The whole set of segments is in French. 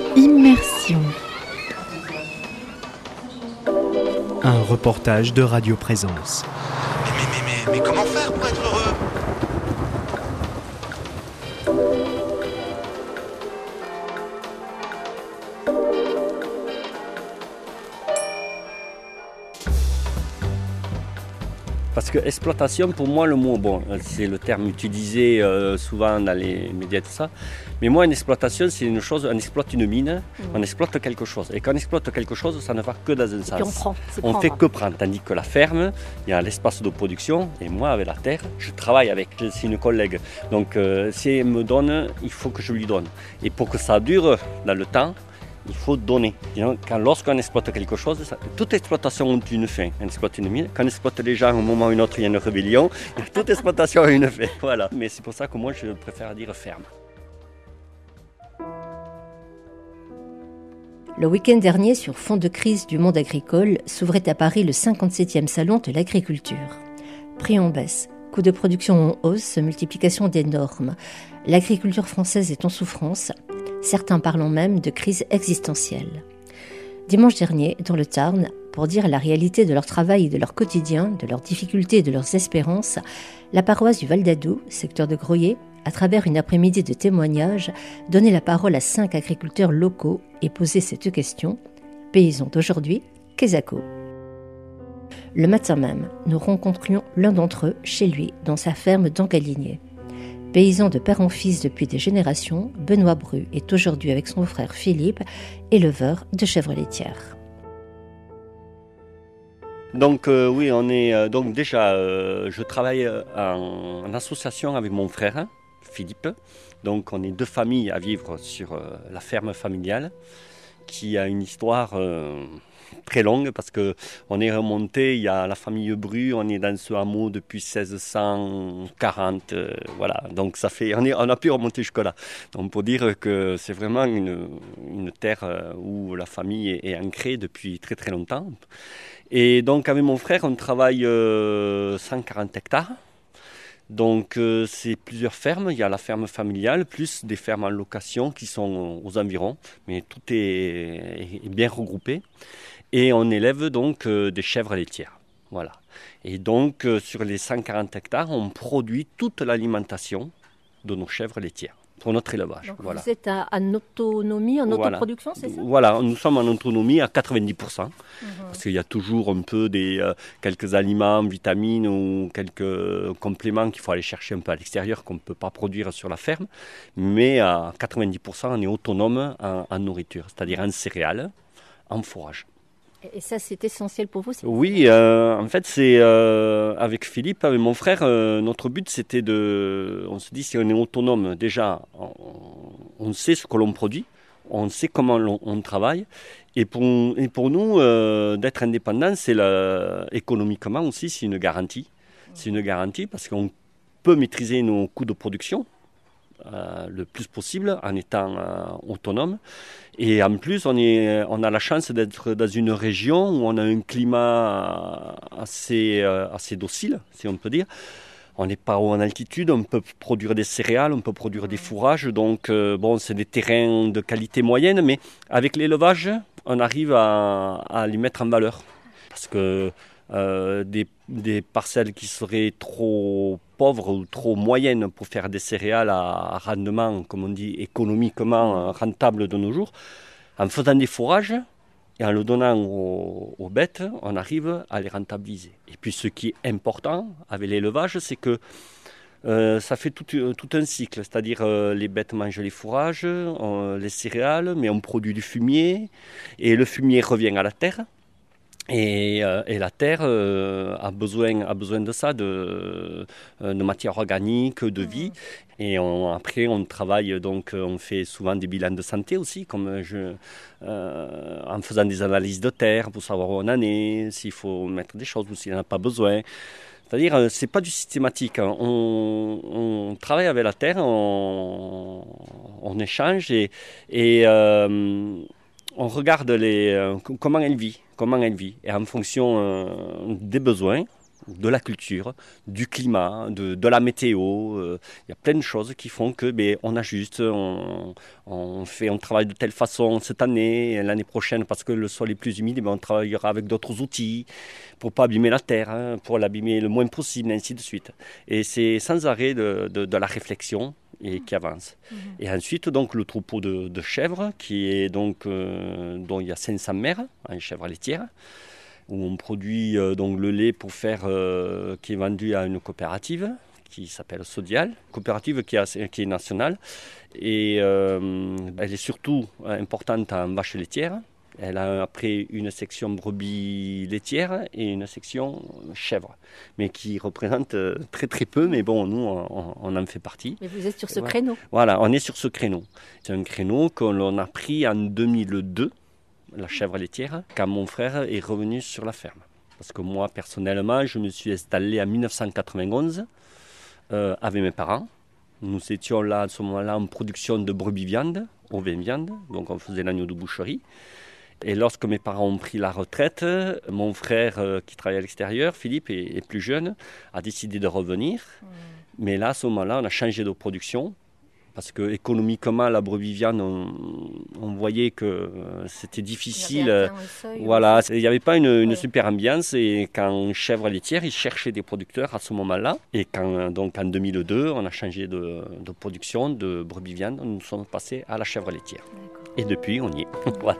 Immersion. Un reportage de Radio Présence. Mais comment faire pour être heureux ? Parce que exploitation, pour moi, le mot, bon, c'est le terme utilisé souvent dans les médias, tout ça. Mais moi, une exploitation, c'est une chose, on exploite une mine, on exploite quelque chose. Et quand on exploite quelque chose, ça ne va que dans un sens. Et puis on prend, on ne fait que prendre. Tandis que la ferme, il y a l'espace de production. Et moi, avec la terre, je travaille avec. C'est une collègue. Donc, si elle me donne, il faut que je lui donne. Et pour que ça dure dans le temps, il faut donner. Lorsqu'on exploite quelque chose, toute exploitation a une fin. On exploite une mine. Quand on exploite les gens, à un moment ou un autre, il y a une rébellion. Toute exploitation a une fin. Voilà. Mais c'est pour ça que moi, je préfère dire ferme. Le week-end dernier, sur fond de crise du monde agricole, s'ouvrait à Paris le 57e salon de l'agriculture. Prix en baisse, coûts de production en hausse, multiplication des normes. L'agriculture française est en souffrance, certains parlant même de crise existentielle. Dimanche dernier, dans le Tarn, pour dire la réalité de leur travail et de leur quotidien, de leurs difficultés et de leurs espérances, la paroisse du Val d'Adou, secteur de Groyer, à travers une après-midi de témoignages, donnait la parole à 5 agriculteurs locaux et posait cette question : paysans d'aujourd'hui, Quesaco. Le matin même, nous rencontrions l'un d'entre eux chez lui, dans sa ferme d'Engaligné. Paysan de père en fils depuis des générations, Benoît Bru est aujourd'hui avec son frère Philippe, éleveur de chèvres laitières. Donc oui, on est donc déjà, je travaille en association avec mon frère Philippe. Donc on est 2 familles à vivre sur la ferme familiale, qui a une histoire très longue parce que on est remonté. Il y a la famille Bru, on est dans ce hameau depuis 1640, voilà. Donc ça fait, on a pu remonter jusque là. Donc pour dire que c'est vraiment une terre où la famille est ancrée depuis très très longtemps. Et donc avec mon frère, on travaille 140 hectares. Donc c'est plusieurs fermes, il y a la ferme familiale, plus des fermes en location qui sont aux environs, mais tout est bien regroupé. Et on élève donc des chèvres laitières. Voilà. Et donc sur les 140 hectares, on produit toute l'alimentation de nos chèvres laitières pour notre élevage. Donc voilà. Vous êtes en autonomie, en autoproduction, c'est ça ? Voilà, nous sommes en autonomie à 90%, parce qu'il y a toujours un peu quelques aliments, vitamines ou quelques compléments qu'il faut aller chercher un peu à l'extérieur qu'on ne peut pas produire sur la ferme, mais à 90% on est autonome en nourriture, c'est-à-dire en céréales, en fourrage. Et ça, c'est essentiel pour vous ? Oui, en fait, c'est avec Philippe, avec mon frère, notre but, c'était on se dit, si on est autonome, déjà, on sait ce que l'on produit, on sait comment on travaille, et pour nous, d'être indépendant, économiquement aussi, c'est une garantie. C'est une garantie parce qu'on peut maîtriser nos coûts de production le plus possible en étant autonome. Et en plus, on a la chance d'être dans une région où on a un climat assez docile, si on peut dire. On n'est pas haut en altitude, on peut produire des céréales, on peut produire des fourrages. Donc, c'est des terrains de qualité moyenne, mais avec l'élevage, on arrive à les mettre en valeur. Parce que des parcelles qui seraient trop pauvres ou trop moyennes pour faire des céréales à rendement, comme on dit, économiquement rentable de nos jours, en faisant des fourrages et en le donnant aux bêtes, on arrive à les rentabiliser. Et puis ce qui est important avec l'élevage, c'est que ça fait tout un cycle, c'est-à-dire les bêtes mangent les fourrages, les céréales, mais on produit du fumier, et le fumier revient à la terre. Et la terre a besoin de ça, de matière organique, de vie. Et après, on travaille, donc on fait souvent des bilans de santé aussi, en faisant des analyses de terre pour savoir où on en est, s'il faut mettre des choses ou s'il n'y en a pas besoin. C'est-à-dire, c'est pas du systématique. On travaille avec la terre, on échange et on regarde comment elle vit. Et en fonction des besoins, de la culture, du climat, de la météo. Il y a plein de choses qui font que on ajuste, on travaille de telle façon cette année, et l'année prochaine parce que le sol est plus humide, on travaillera avec d'autres outils pour ne pas abîmer la terre, pour l'abîmer le moins possible, et ainsi de suite. Et c'est sans arrêt de la réflexion et qui avance. Et ensuite, donc, le troupeau de chèvres, qui est donc, dont il y a 500 mères, une chèvre laitière, où on produit donc le lait pour faire, qui est vendu à une coopérative qui s'appelle Sodial, coopérative qui est nationale. Et elle est surtout importante en vache laitière. Elle a après une section brebis laitière et une section chèvre, mais qui représente très très peu, mais bon, nous, on en fait partie. Mais vous êtes sur ce créneau. Voilà, on est sur ce créneau. C'est un créneau qu'on a pris en 2002, la chèvre laitière, quand mon frère est revenu sur la ferme. Parce que moi, personnellement, je me suis installé en 1991 avec mes parents. Nous étions là, à ce moment-là, en production de brebis viande, ovin viande, donc on faisait l'agneau de boucherie. Et lorsque mes parents ont pris la retraite, mon frère qui travaillait à l'extérieur, Philippe, est plus jeune, a décidé de revenir. Mais là, à ce moment-là, on a changé de production. Parce que économiquement, la brebis viande, on voyait que c'était difficile. Voilà, il n'y avait pas une super ambiance. Et quand chèvre laitière, ils cherchaient des producteurs à ce moment-là. Et donc en 2002, on a changé de production de brebis viande. Nous sommes passés à la chèvre laitière. D'accord. Et depuis, on y est. Voilà.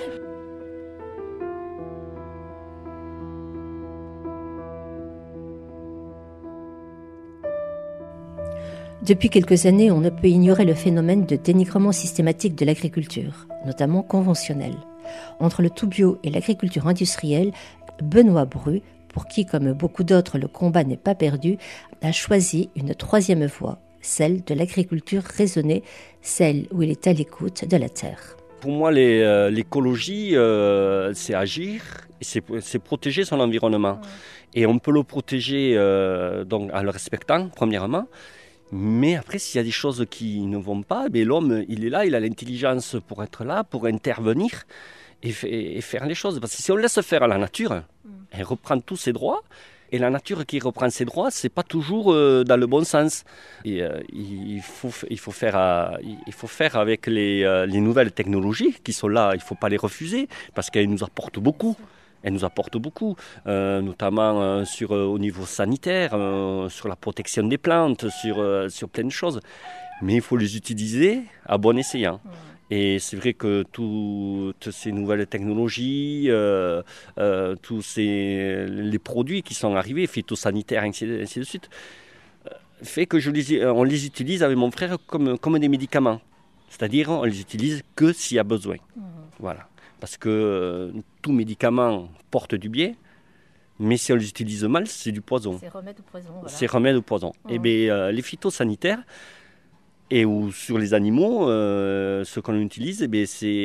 Depuis quelques années, on ne peut ignorer le phénomène de dénigrement systématique de l'agriculture, notamment conventionnelle. Entre le tout bio et l'agriculture industrielle, Benoît Bru, pour qui, comme beaucoup d'autres, le combat n'est pas perdu, a choisi une troisième voie, celle de l'agriculture raisonnée, celle où il est à l'écoute de la terre. Pour moi, l'écologie, c'est agir, c'est protéger son environnement. Et on peut le protéger donc, en le respectant, premièrement. Mais après, s'il y a des choses qui ne vont pas, l'homme, il est là, il a l'intelligence pour être là, pour intervenir et faire les choses. Parce que si on laisse faire à la nature, elle reprend tous ses droits. Et la nature qui reprend ses droits, ce n'est pas toujours dans le bon sens. Et, il faut faire avec les nouvelles technologies qui sont là, il ne faut pas les refuser parce qu'elles nous apportent beaucoup. Elle nous apporte beaucoup, notamment au niveau sanitaire, sur la protection des plantes, sur plein de choses. Mais il faut les utiliser à bon escient. Et c'est vrai que toutes ces nouvelles technologies, tous les produits qui sont arrivés, phytosanitaires, ainsi de suite, fait que on les utilise avec mon frère comme des médicaments. C'est-à-dire, on les utilise que s'il y a besoin. Voilà. Parce que tout médicament porte du bien, mais si on les utilise mal, c'est du poison. C'est remède ou poison. Voilà. C'est remède ou poison. Et les phytosanitaires, ou sur les animaux, ce qu'on utilise, c'est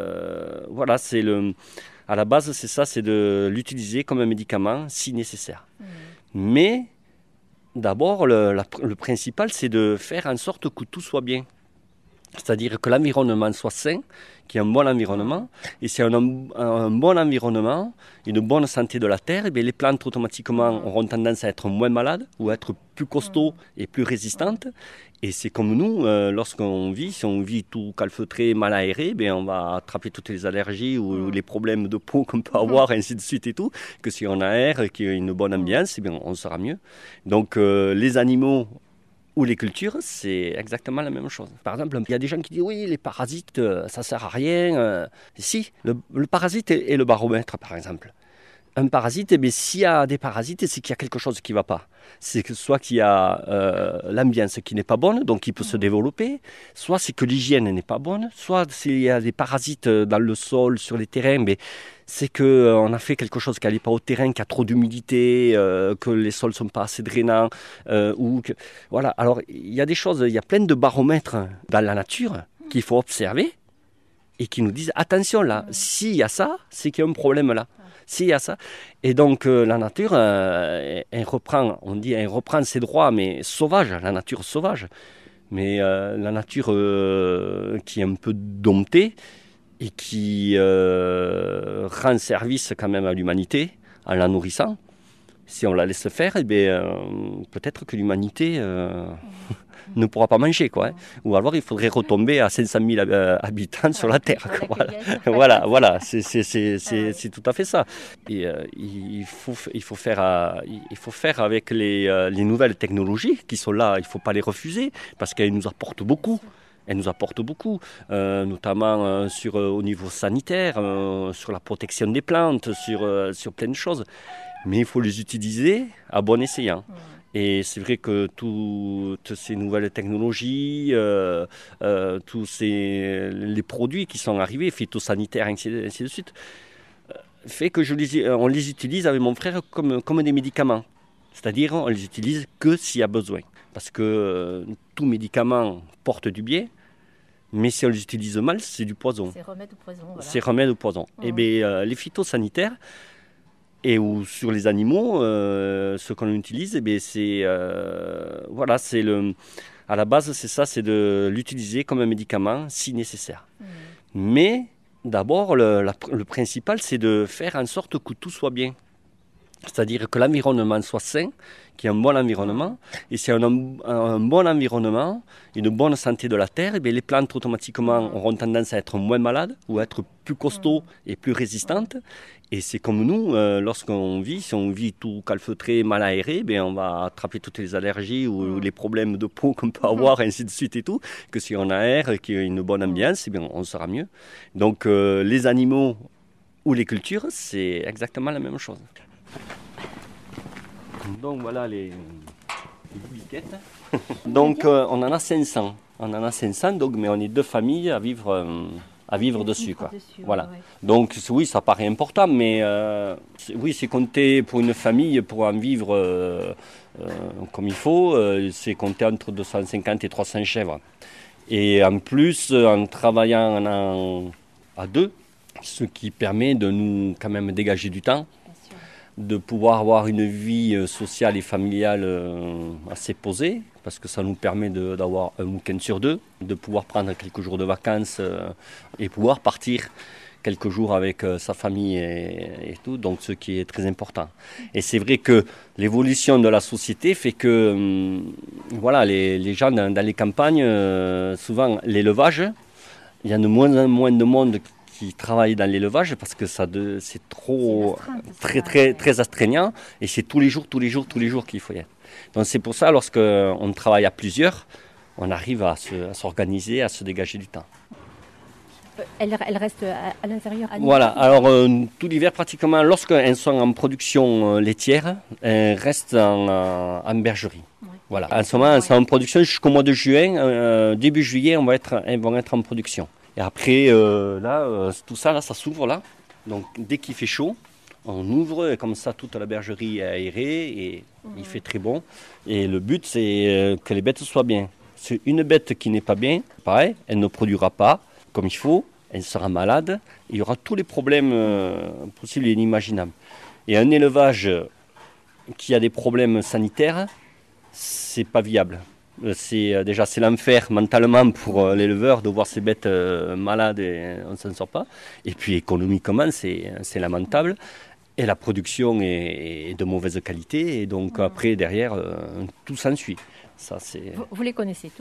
à la base, c'est ça, c'est de l'utiliser comme un médicament si nécessaire. Mais d'abord, le principal, c'est de faire en sorte que tout soit bien. C'est-à-dire que l'environnement soit sain, qu'il y ait un bon environnement. Et si on a un bon environnement, une bonne santé de la terre, les plantes automatiquement auront tendance à être moins malades ou à être plus costauds et plus résistantes. Et c'est comme nous, lorsqu'on vit, si on vit tout calfeutré, mal aéré, on va attraper toutes les allergies ou les problèmes de peau qu'on peut avoir, ainsi de suite et tout. Que si on aère, qu'il y a une bonne ambiance, on sera mieux. Donc les animaux ou les cultures, c'est exactement la même chose. Par exemple, il y a des gens qui disent « oui, les parasites, ça ne sert à rien ». Si, le parasite est le baromètre, par exemple. Un parasite, s'il y a des parasites, c'est qu'il y a quelque chose qui ne va pas. C'est que soit qu'il y a l'ambiance qui n'est pas bonne, donc il peut se développer, soit c'est que l'hygiène n'est pas bonne, soit s'il y a des parasites dans le sol, sur les terrains, c'est qu'on a fait quelque chose qui n'allait pas au terrain, qu'il y a trop d'humidité, que les sols ne sont pas assez drainants. Voilà. Alors, il y a des choses, il y a plein de baromètres dans la nature qu'il faut observer et qui nous disent « attention là, s'il y a ça, c'est qu'il y a un problème là ». S'il y a ça. Et donc la nature, elle reprend ses droits, mais sauvage, la nature sauvage. Mais la nature qui est un peu domptée et qui rend service quand même à l'humanité en la nourrissant. Si on la laisse faire, peut-être que l'humanité ne pourra pas manger, quoi. Ou alors il faudrait retomber à 500 000 habitants sur la Terre. Voilà, c'est tout à fait ça. Et, il faut faire avec les nouvelles technologies qui sont là, il ne faut pas les refuser, parce qu'elles nous apportent beaucoup. Elles nous apportent beaucoup, notamment au niveau sanitaire, sur la protection des plantes, sur plein de choses. Mais il faut les utiliser à bon escient. Et c'est vrai que toutes ces nouvelles technologies, tous les produits qui sont arrivés, phytosanitaires, ainsi de suite, fait que on les utilise avec mon frère comme des médicaments. C'est-à-dire, on les utilise que s'il y a besoin. Parce que tout médicament porte du bien, mais si on les utilise mal, c'est du poison. C'est remède ou poison. Voilà. C'est remède ou poison. Et les phytosanitaires, ou sur les animaux, ce qu'on utilise, à la base, c'est ça, c'est de l'utiliser comme un médicament si nécessaire. Mais d'abord, le principal, c'est de faire en sorte que tout soit bien. C'est-à-dire que l'environnement soit sain, qu'il y ait un bon environnement. Et si on a un bon environnement, une bonne santé de la terre, les plantes automatiquement auront tendance à être moins malades ou à être plus costauds et plus résistantes. Et c'est comme nous, lorsqu'on vit, si on vit tout calfeutré, mal aéré, on va attraper toutes les allergies ou les problèmes de peau qu'on peut avoir, ainsi de suite et tout. Que si on aère, qu'il y a une bonne ambiance, on sera mieux. Donc les animaux ou les cultures, c'est exactement la même chose. Donc voilà les biquettes. Donc on en a 500. Donc, mais on est 2 familles à vivre dessus, quoi. Voilà. Ouais. Donc oui, ça paraît important, mais c'est compté pour une famille, pour en vivre comme il faut, c'est compté entre 250 et 300 chèvres. Et en plus, en travaillant à 2, ce qui permet de nous quand même dégager du temps, de pouvoir avoir une vie sociale et familiale assez posée, parce que ça nous permet d'avoir un week-end sur 2, de pouvoir prendre quelques jours de vacances et pouvoir partir quelques jours avec sa famille et tout, donc ce qui est très important. Et c'est vrai que l'évolution de la société fait que les gens dans les campagnes, souvent l'élevage, il y a de moins en moins de monde qui travaillent dans l'élevage parce que c'est trop très astreignant et c'est tous les jours qu'il faut y être. Donc c'est pour ça, lorsqu'on travaille à plusieurs, on arrive à s'organiser, à se dégager du temps. Elle reste à l'intérieur. Voilà, alors tout l'hiver pratiquement, lorsqu'elles sont en production laitière, elles restent en bergerie. Ouais. Voilà. En ce moment, elles sont en production jusqu'au mois de juin. Début juillet, elles vont être en production. Et après, tout ça, ça s'ouvre là. Donc, dès qu'il fait chaud, on ouvre, et comme ça, toute la bergerie est aérée et il fait très bon. Et le but, c'est que les bêtes soient bien. C'est une bête qui n'est pas bien, pareil, elle ne produira pas comme il faut, elle sera malade. Il y aura tous les problèmes possibles et inimaginables. Et un élevage qui a des problèmes sanitaires, c'est pas viable. C'est l'enfer mentalement pour l'éleveur de voir ses bêtes malades et on ne s'en sort pas. Et puis économiquement, c'est lamentable. Et la production est de mauvaise qualité. Et donc après, derrière, tout s'ensuit. Ça, vous les connaissez toutes ?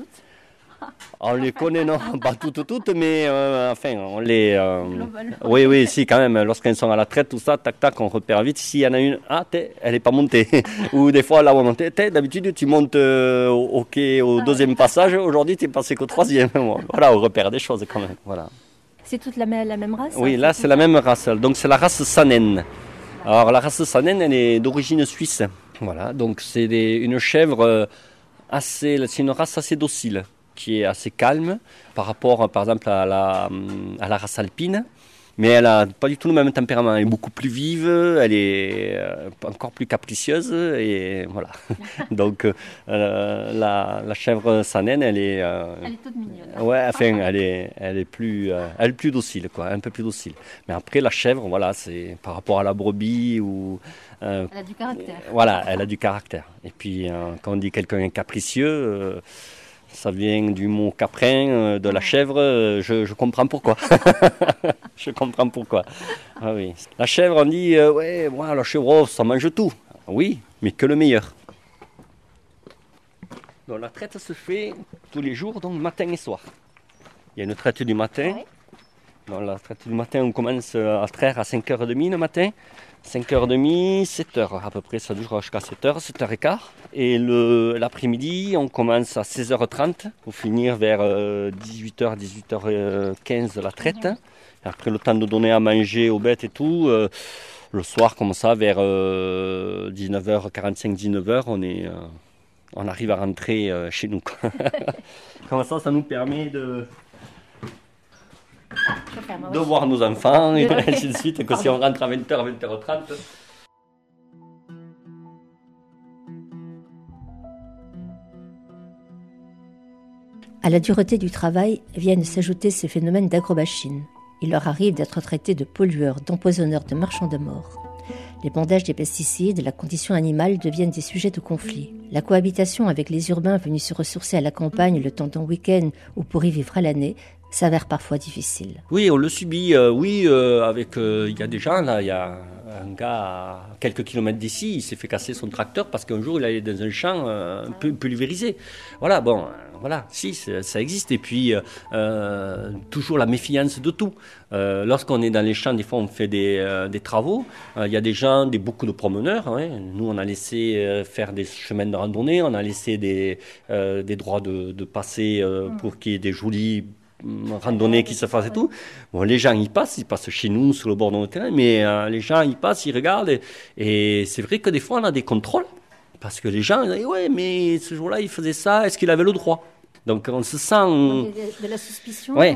On les connaît, non, pas toutes, mais on les... Oui, si, quand même, lorsqu'elles sont à la traite, tout ça, tac, on repère vite. S'il y en a une, elle n'est pas montée. Ou des fois, là, on monte, d'habitude, tu montes au deuxième passage, aujourd'hui, tu es passé qu'au 3e. Voilà, on repère des choses quand même, voilà. C'est toute la même race ? Oui, là, c'est la même race. Donc, c'est la race Saanen. Alors, la race Saanen, elle est d'origine suisse. Voilà, donc c'est une chèvre c'est une race assez docile, qui est assez calme par rapport, par exemple, à la race alpine. Mais elle n'a pas du tout le même tempérament. Elle est beaucoup plus vive, elle est encore plus capricieuse. Et voilà. Donc, la chèvre Saanen, elle est toute mignonne. Ouais, enfin, elle est plus docile, quoi, un peu plus docile. Mais après, la chèvre, voilà, c'est par rapport à la brebis ou... elle a du caractère. Voilà, elle a du caractère. Et puis, quand on dit quelqu'un est capricieux... ça vient du mot caprin, de la chèvre, je comprends pourquoi. Je comprends pourquoi. Ah oui. La chèvre, on dit, la chèvre, ça mange tout. Oui, mais que le meilleur. Donc la traite se fait tous les jours, donc matin et soir. Il y a une traite du matin. Ouais. Dans la traite du matin, on commence à traire à 5h30 le matin. 5h30, 7h à peu près, ça dure jusqu'à 7h, 7h15. Et l'après-midi, on commence à 16h30 pour finir vers 18h, 18h15 la traite. Et après, le temps de donner à manger aux bêtes et tout, le soir, comme ça, vers 19h45, 19h, on arrive à rentrer chez nous. Comme ça nous permet de voir nos enfants et ainsi de suite, que si on rentre à 20h, 20h30. À la dureté du travail viennent s'ajouter ces phénomènes d'agrobashing. Il leur arrive d'être traités de pollueurs, d'empoisonneurs, de marchands de mort. L'épandage des pesticides, la condition animale deviennent des sujets de conflit. La cohabitation avec les urbains venus se ressourcer à la campagne le temps d'un week-end ou pour y vivre à l'année s'avère parfois difficile. Oui, on le subit, avec il y a des gens, là, il y a un gars à quelques kilomètres d'ici, il s'est fait casser son tracteur parce qu'un jour il allait dans un champ un peu pulvérisé. Voilà, bon, voilà, si, ça existe. Et puis, toujours la méfiance de tout. Lorsqu'on est dans les champs, des fois on fait des travaux, il y a des gens, beaucoup de promeneurs. Hein. Nous, on a laissé faire des chemins de randonnée, on a laissé des droits de passer pour qu'il y ait des jolis randonnée qui se fasse et tout. Bon, les gens ils passent chez nous sur le bord de notre terrain, mais les gens ils passent, ils regardent et c'est vrai que des fois on a des contrôles parce que les gens ils disent ouais mais ce jour-là il faisait ça, est-ce qu'il avait le droit? Donc on se sent de la suspicion. Ouais,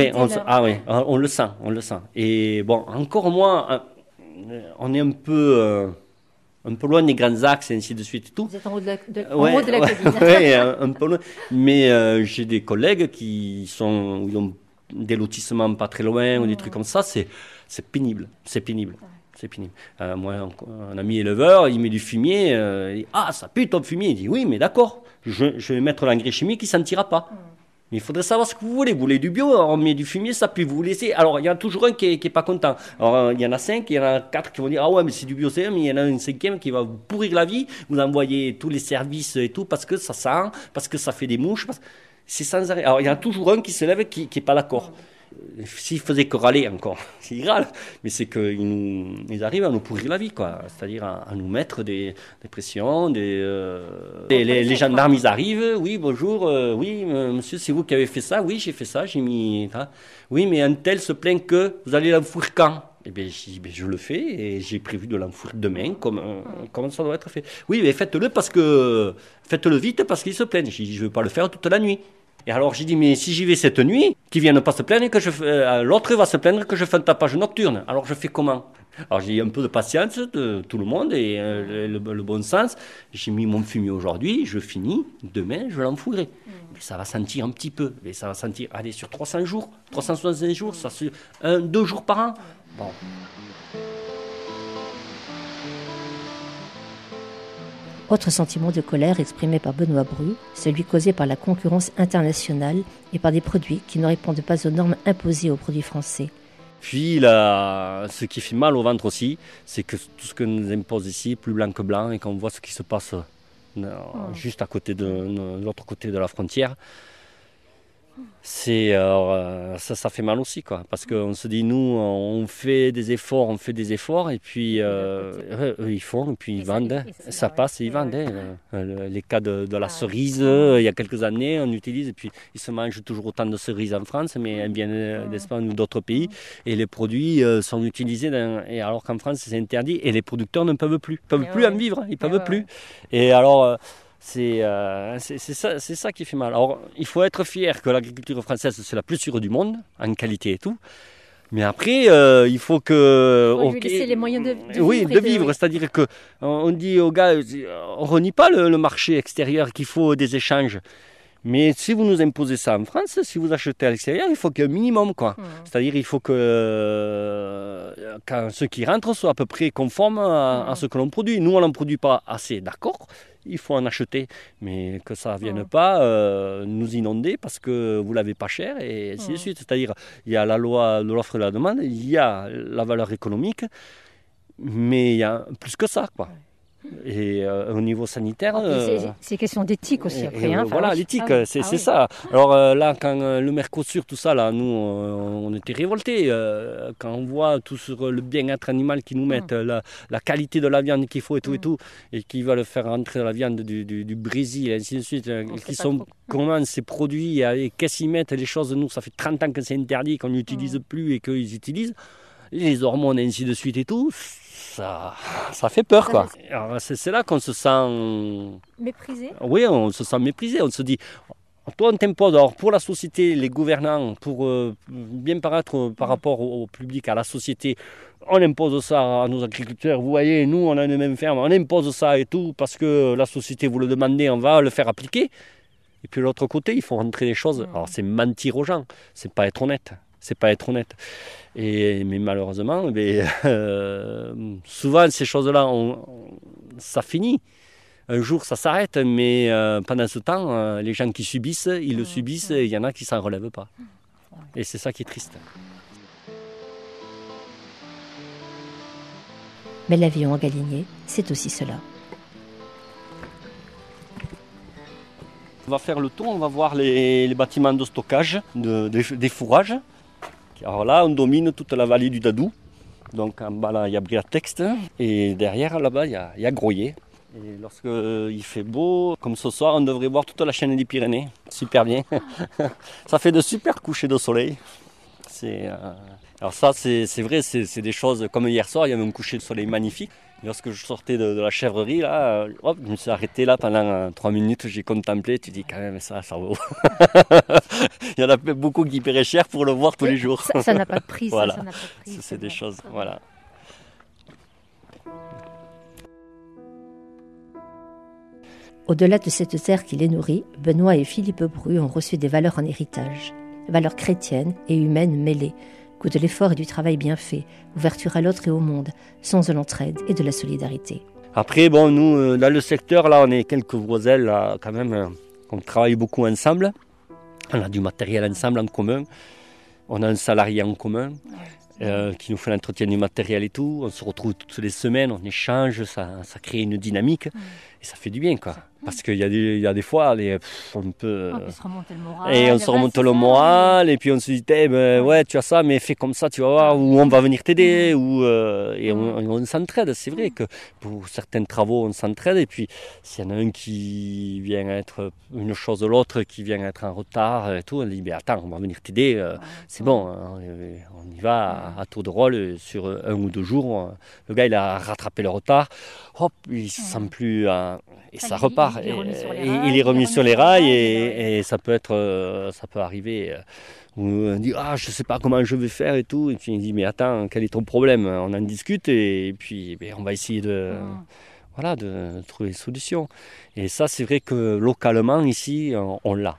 on le sent. Et bon, encore moins, on est un peu loin des grands axes et ainsi de suite et tout. Vous êtes en haut de la colline. Oui, un peu loin. Mais j'ai des collègues qui ont des lotissements pas très loin ou des trucs comme ça. C'est pénible. C'est pénible. Moi, un ami éleveur, il met du fumier. Il dit, ah, ça pue ton fumier. Il dit, oui, mais d'accord, je vais mettre l'engrais chimique, il ne sentira pas. Mais il faudrait savoir ce que vous voulez. Vous voulez du bio, on met du fumier, ça pue. Vous laissez. Alors, il y en a toujours un qui est pas content. Alors, il y en a 5, il y en a 4 qui vont dire, ah ouais, mais c'est du bio, c'est mais il y en a une 5e qui va vous pourrir la vie. Vous envoyez tous les services et tout parce que ça sent, parce que ça fait des mouches. C'est sans arrêt. Alors, il y en a toujours un qui se lève qui n'est pas d'accord. S'ils faisaient que râler encore, ils râlent, mais c'est qu'ils arrivent à nous pourrir la vie, quoi. C'est-à-dire à nous mettre des pressions, les gendarmes, ils arrivent, oui, bonjour, oui, monsieur, c'est vous qui avez fait ça, oui, j'ai fait ça, j'ai mis... Oui, mais un tel se plaint que vous allez l'enfouir quand? Eh bien, je le fais et j'ai prévu de l'enfouir demain, comme ça doit être fait. Oui, mais faites-le vite parce qu'il se plaint. Je ne veux pas le faire toute la nuit. Et alors j'ai dit, mais si j'y vais cette nuit, qu'ils ne viennent pas se plaindre, l'autre va se plaindre que je fais un tapage nocturne. Alors je fais comment? Alors j'ai un peu de patience de tout le monde et le bon sens. J'ai mis mon fumier aujourd'hui, je finis, demain je l'enfouirai. Mais ça va sentir un petit peu, mais ça va sentir, allez, sur 300 jours, 365 jours, ça sur 2 jours par an. Bon. Autre sentiment de colère exprimé par Benoît Bru, celui causé par la concurrence internationale et par des produits qui ne répondent pas aux normes imposées aux produits français. Puis ce qui fait mal au ventre aussi, c'est que tout ce que nous impose ici est plus blanc que blanc et qu'on voit ce qui se passe juste à côté de l'autre côté de la frontière. Ça fait mal aussi, quoi, parce qu'on se dit, nous, on fait des efforts, et puis eux, ils font, et puis ils vendent, ça passe et ils vendent. Les cas de la cerise, il y a quelques années, on utilise, et puis ils se mangent toujours autant de cerises en France, mais elles viennent d'Espagne ou d'autres pays, et les produits sont utilisés, et alors qu'en France, c'est interdit, et les producteurs ne peuvent plus, en vivre, ils ne peuvent plus. Et alors... C'est ça qui fait mal. Alors, il faut être fier que l'agriculture française, c'est la plus sûre du monde, en qualité et tout. Mais après, il faut que... lui laisser les moyens de vivre. Oui, de vivre. C'est-à-dire qu'on dit aux gars, on ne renie pas le marché extérieur, qu'il faut des échanges. Mais si vous nous imposez ça en France, si vous achetez à l'extérieur, il faut qu'il y ait un minimum, quoi. C'est-à-dire il faut que quand ceux qui rentrent soient à peu près conformes à ce que l'on produit. Nous, on n'en produit pas assez, d'accord, il faut en acheter, mais que ça ne vienne pas nous inonder parce que vous l'avez pas cher et ainsi de suite. C'est-à-dire il y a la loi de l'offre et de la demande, il y a la valeur économique, mais il y a plus que ça, quoi. Et au niveau sanitaire... c'est question d'éthique aussi après. Voilà, l'éthique, c'est ça. Alors là, quand le Mercosur, tout ça, là, nous, on était révoltés. Quand on voit tout sur le bien-être animal qu'ils nous mettent, la qualité de la viande qu'il faut et tout, et qu'ils veulent faire rentrer la viande du Brésil, et ainsi de suite, comment c'est produit, et qu'est-ce qu'ils mettent, les choses, nous, ça fait 30 ans que c'est interdit, qu'on n'utilise plus et qu'ils utilisent. Les hormones, et ainsi de suite et tout, ça fait peur, quoi. Alors, c'est là qu'on se sent... Méprisé. Oui, on se sent méprisé. On se dit, toi, on t'impose. Alors, pour la société, les gouvernants, pour bien paraître par rapport au public, à la société, on impose ça à nos agriculteurs. Vous voyez, nous, on a une même ferme, on impose ça et tout, parce que la société vous le demandez, on va le faire appliquer. Et puis, de l'autre côté, il faut rentrer les choses. Alors, c'est mentir aux gens, c'est pas être honnête. Mais malheureusement, souvent ces choses-là, ça finit. Un jour, ça s'arrête, mais pendant ce temps, les gens qui subissent, ils le subissent et il y en a qui ne s'en relèvent pas. Et c'est ça qui est triste. Mais la vie en Galigné, c'est aussi cela. On va faire le tour, on va voir les bâtiments de stockage, des fourrages. Alors là, on domine toute la vallée du Dadou. Donc en bas, là, il y a Briatext. Et derrière, là-bas, il y a Groyer. Et lorsqu'il fait beau, comme ce soir, on devrait voir toute la chaîne des Pyrénées. Super bien. Ça fait de super couchers de soleil. Alors ça, c'est vrai, c'est des choses... Comme hier soir, il y avait un coucher de soleil magnifique. Lorsque je sortais de la chèvrerie, là, je me suis arrêté là pendant 3 minutes, j'ai contemplé, tu dis quand même ça vaut. Il y en a beaucoup qui paieraient cher pour le voir tous les jours. Ça n'a pas de prix, voilà. Ça n'a pas de prix. C'est des choses, voilà. Au-delà de cette terre qui les nourrit, Benoît et Philippe Bru ont reçu des valeurs en héritage. Valeurs chrétiennes et humaines mêlées. Goût de l'effort et du travail bien fait, ouverture à l'autre et au monde, sens de l'entraide et de la solidarité. Après, bon, nous, dans le secteur, là, on est quelques voisins, là, quand même, on travaille beaucoup ensemble. On a du matériel ensemble en commun. On a un salarié en commun qui nous fait l'entretien du matériel et tout. On se retrouve toutes les semaines, on échange, ça crée une dynamique et ça fait du bien, quoi. Parce qu'il y a des fois, on peut... On se remonter le moral. Et on se remonte le moral, et puis on se dit, ouais, tu as ça, mais fais comme ça, tu vas voir, ou on va venir t'aider, et on s'entraide. C'est vrai que pour certains travaux, on s'entraide, et puis s'il y en a un qui vient être une chose ou l'autre, qui vient être en retard, et tout, on dit, attends, on va venir t'aider, c'est bon, on y va à tour de rôle, sur 1 ou 2 jours, le gars, il a rattrapé le retard, hop, il ne se sent plus... et ça repart. Il est remis sur les rails et ça peut arriver où on dit je sais pas comment je vais faire et tout, et puis il dit mais attends, quel est ton problème, on en discute et puis on va essayer de trouver une solution. Et ça, c'est vrai que localement ici on l'a.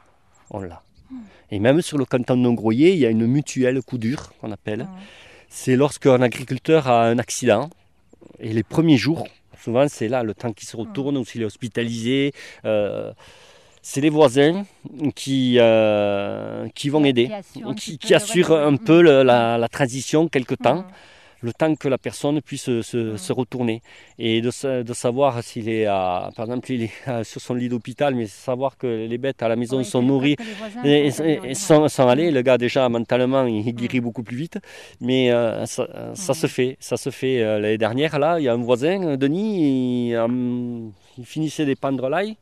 Et même sur le canton de Groyer, il y a une mutuelle coup dur qu'on appelle. C'est lorsqu'un agriculteur a un accident et les premiers jours, souvent, c'est là le temps qui se retourne, ou s'il est hospitalisé. C'est les voisins qui vont aider, qui assurent un peu la transition quelque temps, le temps que la personne puisse se retourner. Et de savoir s'il est, par exemple, il est sur son lit d'hôpital, mais savoir que les bêtes à la maison sont nourries et sont allées. Le gars, déjà, mentalement, il guérit beaucoup plus vite. Mais ça se fait. L'année dernière, là, il y a un voisin, Denis, il finissait d'épandre l'ail.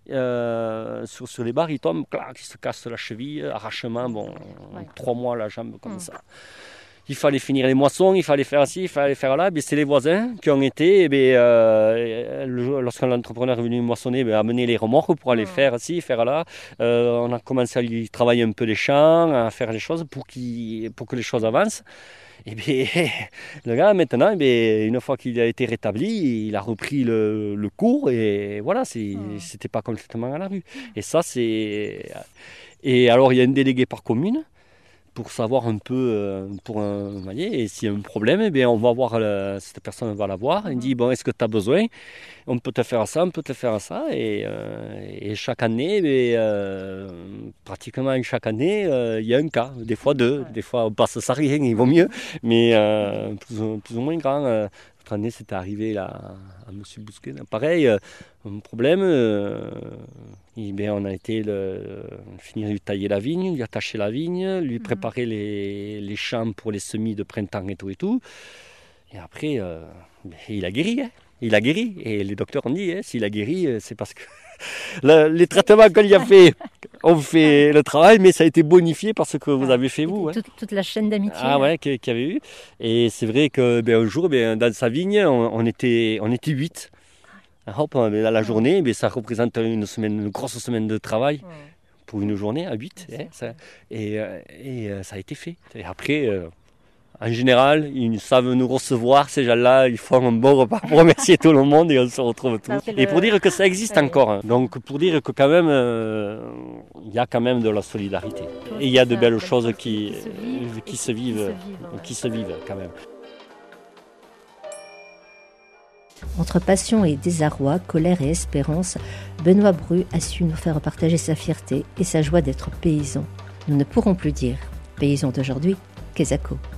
Sur les barres, il tombe, clac, il se casse la cheville, arrachement, 3 mois la jambe comme ça. Il fallait finir les moissons, il fallait faire ci, il fallait faire là. C'est les voisins qui ont été, lorsque l'entrepreneur est venu moissonner, amener les remorques pour aller faire ci, faire là. On a commencé à lui travailler un peu les champs, à faire les choses pour que les choses avancent. Et le gars, maintenant, une fois qu'il a été rétabli, il a repris le cours et voilà, c'était pas complètement à la rue. Et ça, c'est... Et alors, il y a un délégué par commune pour savoir un peu, et s'il y a un problème, on va voir, cette personne va la voir, elle dit, est-ce que tu as besoin? On peut te faire ça, et chaque année, pratiquement chaque année, il y a un cas, des fois 2, des fois on passe sans rien, il vaut mieux, mais plus ou moins grand. l'autre année, c'était arrivé là, à M. Bousquet. Pareil, un problème. On a été finir de tailler la vigne, lui attacher la vigne, lui préparer les champs pour les semis de printemps et tout. Et après, il a guéri. Hein. Il a guéri. Et les docteurs ont dit, s'il a guéri, c'est parce que les traitements qu'on y a fait, on fait le travail, mais ça a été bonifié par ce que vous avez fait vous. Toute la chaîne d'amitié. Ah ouais, qu'il y avait eu. Et c'est vrai qu'un jour, dans sa vigne, on était 8. Hop, la journée, ça représente une grosse semaine de travail pour une journée à 8. Ça a été fait. Et après, en général, ils savent nous recevoir, ces gens-là, ils font un bon repas pour remercier tout le monde et on se retrouve tous. Et pour dire que ça existe encore. Hein. Donc pour dire que quand même, il y a quand même de la solidarité. Et il y a de belles choses qui se vivent quand même. Entre passion et désarroi, colère et espérance, Benoît Bru a su nous faire partager sa fierté et sa joie d'être paysan. Nous ne pourrons plus dire paysan d'aujourd'hui, Quesaco.